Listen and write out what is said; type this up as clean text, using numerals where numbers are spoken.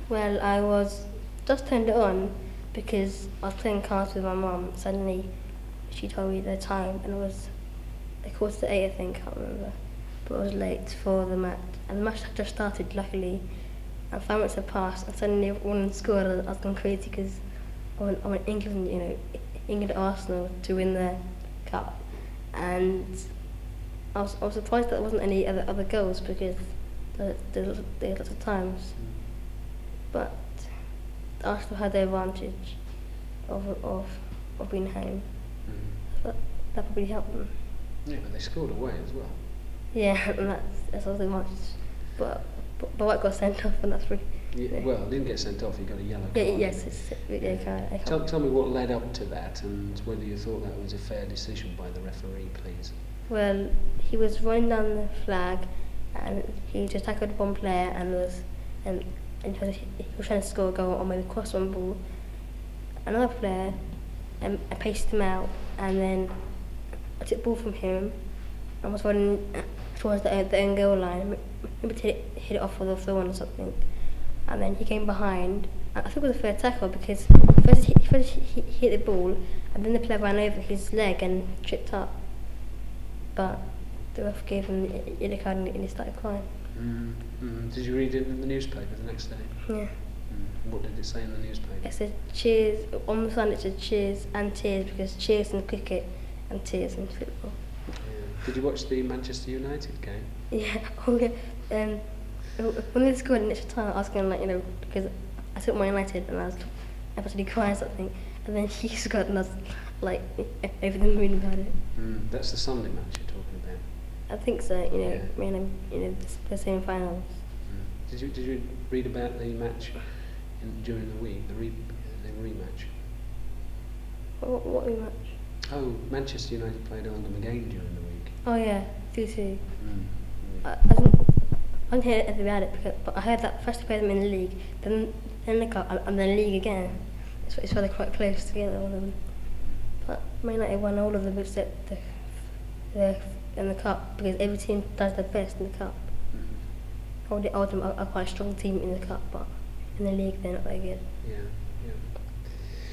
Well, I was just turned it on because I was playing cards with my mum. Suddenly, she told me the time, and it was a quarter to 8, I think. I can't remember, but it was late for the match, and the match had just started. Luckily, and 5 minutes had passed, and suddenly everyone scored. And I was going crazy because I want England, England Arsenal to win the cup, and I was surprised that there wasn't any other goals because there lots of times. But Arsenal had the advantage of being home. That probably helped them. Yeah, but they scored away as well. Yeah, and that's also much. But White got sent off, and that's pretty. Yeah, well, didn't get sent off. He got a yellow card. Yes, it's a card. Tell me what led up to that, and whether you thought that was a fair decision by the referee, please. Well, he was running down the flag, and he just tackled one player, and he was trying to score a goal on maybe cross one ball. Another player, I paced him out, and then I took the ball from him, and was running towards the end goal line. Maybe to hit it off with a throw-in or something. And then he came behind. I think it was a fair tackle because first he hit the ball, and then the player ran over his leg and tripped up. But the ref gave him the yellow card and he started crying. Did you read it in the newspaper the next day? Yeah. What did it say in the newspaper? It said cheers. On the sign it said cheers and tears, because cheers in cricket and tears in football. Yeah. Did you watch the Manchester United game? Yeah. Oh yeah. When they scored in extra time, I was going because I took my United and I was absolutely crying or something, and then he scored and I was like over the moon about it. That's the Sunday match you're talking about. I think so. Yeah. The semi-finals. Did you read about the match during the week, the rematch? What rematch? Oh, Manchester United played Oldham again during the week. Oh yeah, 2-2. I didn't hear anything about it, but I heard that first they played them in the league, then the cup, and then the league again. It's why they're quite close together, all of them. But Man United won all of them except in the cup, because every team does their best in the cup. Oldham are quite a strong team in the cup, but in the league they're not very good. Yeah.